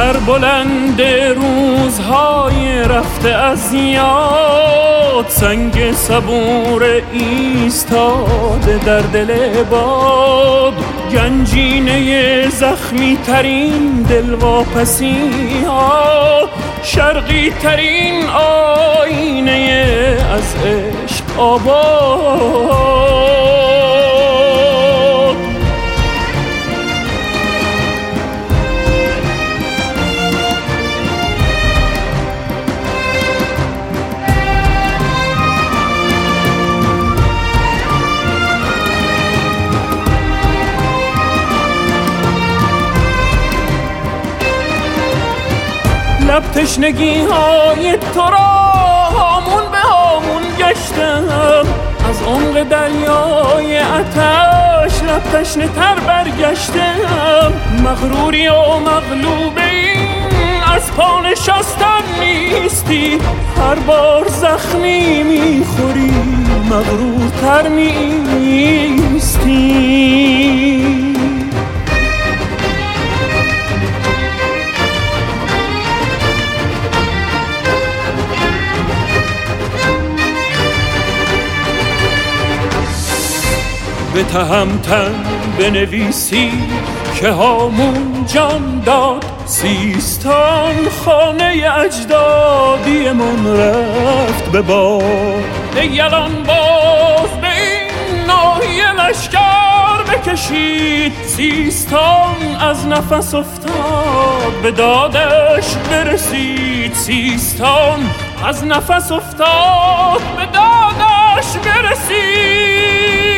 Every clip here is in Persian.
سربلند روزهای رفته از یاد، سنگ صبور ایستاده در دل باد، گنجینه زخمی ترین دلواپسی ها، شرقی ترین آینه از عشق آباد. لب تشنگی های تو را هامون به هامون گشتم، از عمق دریای آتش لب تشنه تر برگشتم. مغروری و مغلوب این از پا نشستن نیستی، هر بار زخمی میخوری مغرورتر نیستی. به تهمتن بنویسی که هامون جان داد، سیستان خانه اجدادی من رفت به باد. یلان باز به این ناحیه لشکر بکشید، سیستان از نفس افتاد به دادش برسید، سیستان از نفس افتاد به دادش برسید.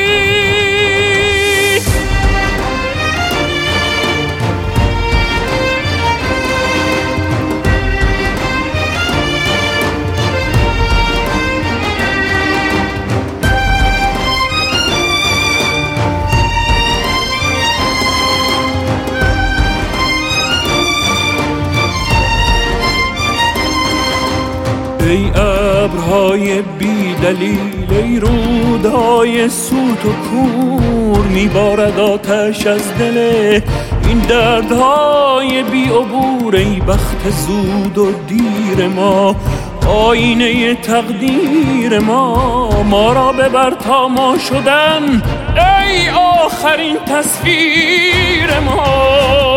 ای ابرهای بی دلیل، ای رودهای سوت و کور، میبارد آتش از دل این دردهای بی عبور. ای بخت زود و دیر ما، آینه تقدیر ما را ببر تا ما شدن ای آخرین تصویر ما.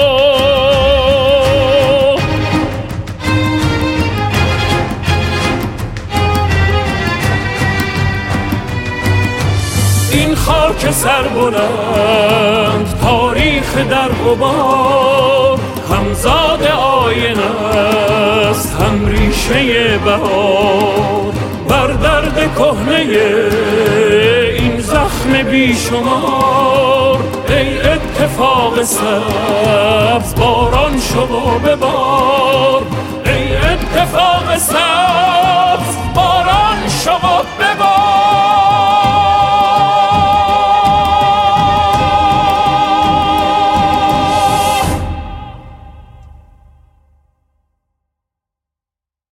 این خاک سربلند تاریخ در غبار، همزاد آینه است هم ریشه بهار. بر درد کهنه این زخم بیشمار، ای اتفاق سبز باران شو و ببار، ای اتفاق سبز باران شو و